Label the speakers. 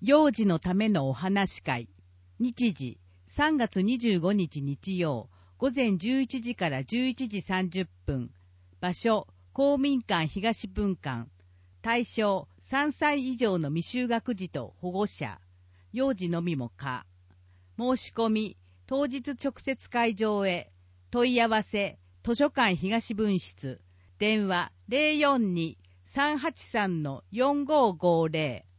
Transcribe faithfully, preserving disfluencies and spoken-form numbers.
Speaker 1: 幼児のためのお話会。日時、さんがつにじゅうごにち日曜、午前じゅういちじからじゅういちじさんじゅっぷん。場所、公民館東分館。対象、さんさい以上の未就学児と保護者。幼児のみも可。申し込み、当日直接会場へ。問い合わせ、図書館東分室。電話 ゼロよんに さんはちさん よんごーごーぜろ。